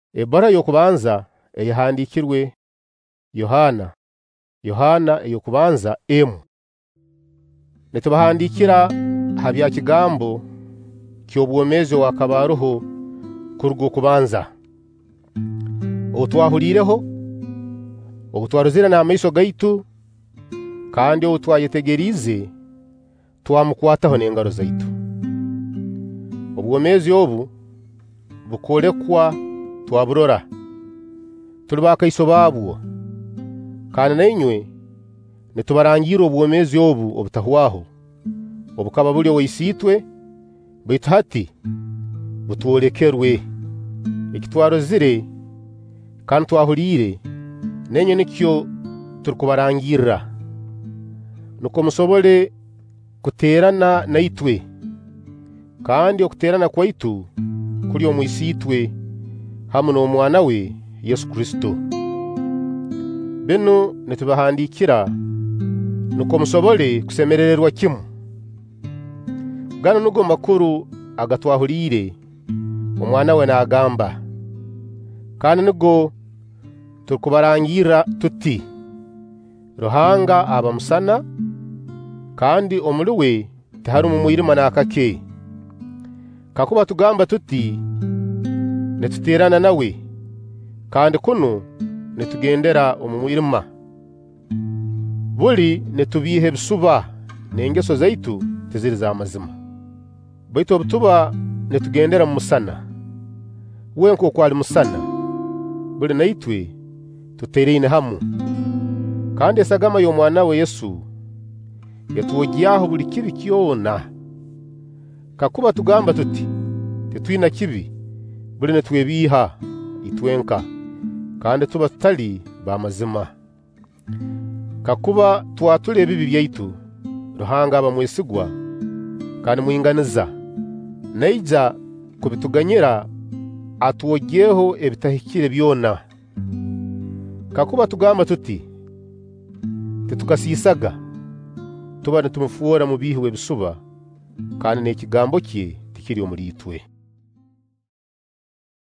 Ebara yokubanza eyahandikirwe Yohana eyokubanza emu. Netubahandikira habya kigambo ky'obwomezi wakabaroho kurugo kubanza otwahulireho obutwaruzira n'amaiso gaitu kandi otwayetegerize twamukwataho n'engaro zaitu. Obwomezi obu bukolekwa twaburora tuli bakaiso babwo kandi nainywe netubarangira obwomezi obu obutahwaho obukaba buli owaisitwe baitu hati butwolekerwe ekitwarozire kandi twahulire nenyo nikyo turikubarangira nuko musobole kuterana naitwe kandi okuterana kwaitu kuli omwisitwe hamu n'omwana we Yesu Kristo. Bino netubahandikira nuko musobole kusemerererwa kimu. Gano nugo makuru agatwahulire omwana we naagamba kandi nugo turikubarangira tuti Ruhanga aba musana kandi omuli we tihari mumwirima n'akake. Kakuba tugamba tuti netuterana nawe kandi kuno netugendera omumwirima buli netubihe bisuba n'engeso zaitu tiziri za mazima. Baitu obutuba netugendera mu musana wenko okwali musana buli naitwe tutereine hamu kandi esagama y'omwana we Yesu yatuwogyaho buli kibi kyona. Kakuba tugamba tuti tetwina kibi buli netwebiha itwenka kandi tuba tutali bamazima. Kakuba twatule ebibi byaitu Ruhanga aba mwesigwa kandi mwinganiza naija kubituganyira atuwogyeho ebitahikire byona. Kakuba tugamba tuti tetukasiisaga tuba netumufuora mu bihi w'ebisuba kandi n'ekigambo kye tikiri omuli itwe.